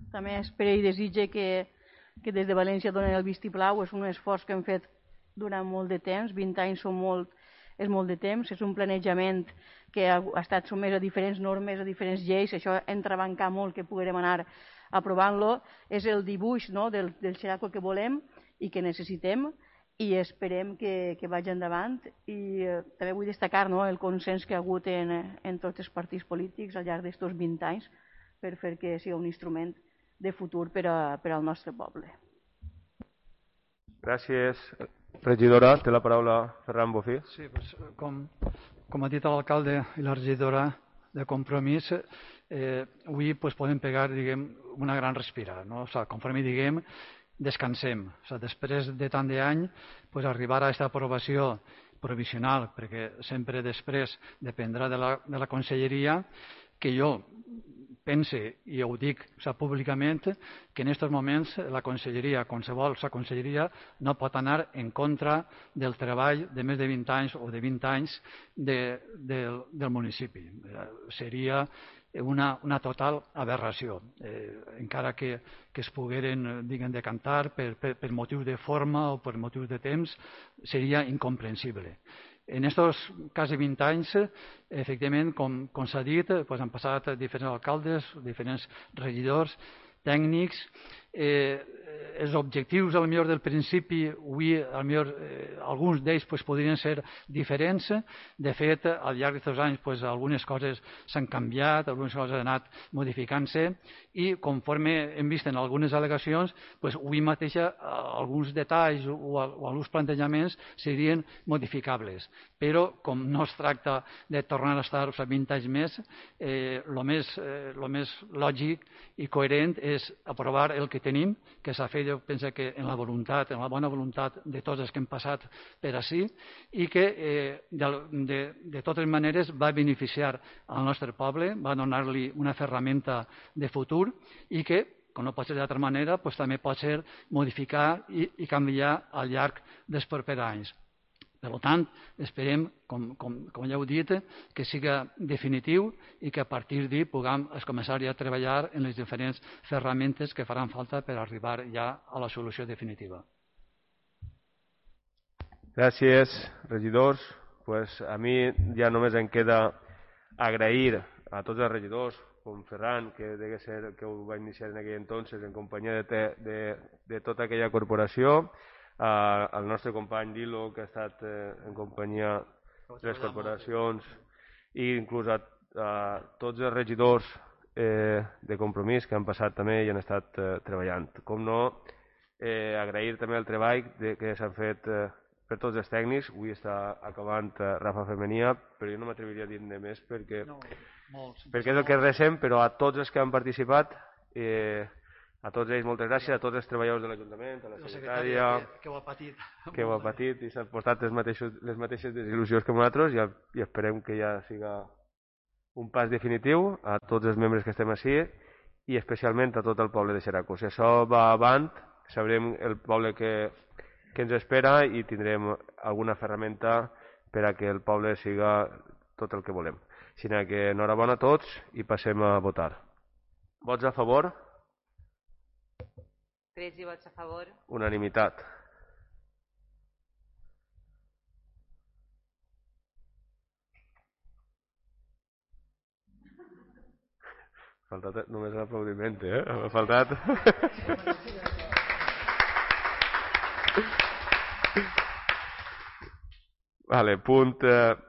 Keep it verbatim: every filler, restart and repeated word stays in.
També espero i desitge que, que des de València donen el vistiplau. És un esforç que hem fet durant molt de temps, vint anys són molt, és molt de temps, és un planejament que ha, ha estat sotmès a diferents normes, a diferents lleis, això entrebancar molt que puguem anar aprovant-lo, és el dibuix, no, del, del Xeraco que volem i que necessitem, i esperem que, que vagi endavant. I eh, també vull destacar, no, el consens que ha hagut en, en tots els partits polítics al llarg d'aquests vint anys per fer que sigui un instrument de futur per, a, per al nostre poble. Gràcies. Regidora, té la paraula Ferran Bofí. Sí, pues, com, com ha dit l'alcalde i la regidora de Compromís, eh, avui pues, podem pegar, diguem, una gran respirada, no? O sigui, conforme diguem, descansem. O sigui, després de tant d'any, pues, arribar a aquesta aprovació provisional, perquè sempre després dependrà de la, de la conselleria, que jo pense, i ho dic o sigui, públicament, que en aquests moments la conselleria, qualsevol la conselleria, no pot anar en contra del treball de més de vint anys o de vint anys de, de, del municipi. Eh, seria una, una total aberració, eh, encara que, que es pogueren, diguem, decantar per, per, per motius de forma o per motius de temps, seria incomprensible. En aquests quasi vint anys, efectivament, com, com s'ha dit, doncs han passat diferents alcaldes, diferents regidors, tècnics. Eh, els objectius, al millor del principi, avui, al millor, eh, alguns d'ells pues, podrien ser diferents. De fet, al llarg d'aquests anys, pues, algunes coses s'han canviat, algunes coses han anat modificant-se, i conforme hem vist en algunes al·legacions, pues, avui mateix alguns detalls o, o alguns plantejaments serien modificables. Però, com no es tracta de tornar a estar o sigui, vint anys més, eh, el més, eh, lo més lògic i coherent és aprovar el que tenim, que s'ha fet, jo penso que en la voluntat, en la bona voluntat de tots els que hem passat per ací, i que eh, de, de, de totes maneres va beneficiar al nostre poble, va donar-li una ferramenta de futur i que, com no pot ser d'altra manera, pues, també pot ser modificar i, i canviar al llarg dels propers anys. Per tant, esperem, com, com, com ja heu dit, que siga definitiu i que a partir d'ahir puguem començar ja a treballar en les diferents ferramentes que faran falta per arribar ja a la solució definitiva. Gràcies, regidors. Pues a mi ja només em queda agrair a tots els regidors, com Ferran, que degué ser que ho va iniciar en aquell entonces en companyia de, de, de tota aquella corporació, Uh, el nostre company Dilo, que ha estat eh, en companyia de les corporacions, i inclús a, a tots els regidors eh, de Compromís que han passat també i han estat eh, treballant. Com no, eh, agrair també el treball de, que s'han fet eh, per tots els tècnics. Avui està acabant eh, Rafa Femenia, però jo no m'atreviria a dir de més perquè, no, molts, perquè és el que recem, però a tots els que han participat, eh, a tots ells moltes gràcies, a tots els treballadors de l'Ajuntament, a la secretària, que, que ho ha patit, que ho ha patit i s'han portat les mateixos, les mateixes desil·lusions que nosaltres, i, i esperem que ja siga un pas definitiu a tots els membres que estem ací i especialment a tot el poble de Xeraco. Si això va avant, sabrem el poble que, que ens espera i tindrem alguna ferramenta per a que el poble siga tot el que volem. Així que enhorabona a tots i passem a votar. Vots a favor? trets i vots a favor. Unanimitat. Ha faltat només l'aplaudiment, eh? Ha faltat... Vale, punt... Eh...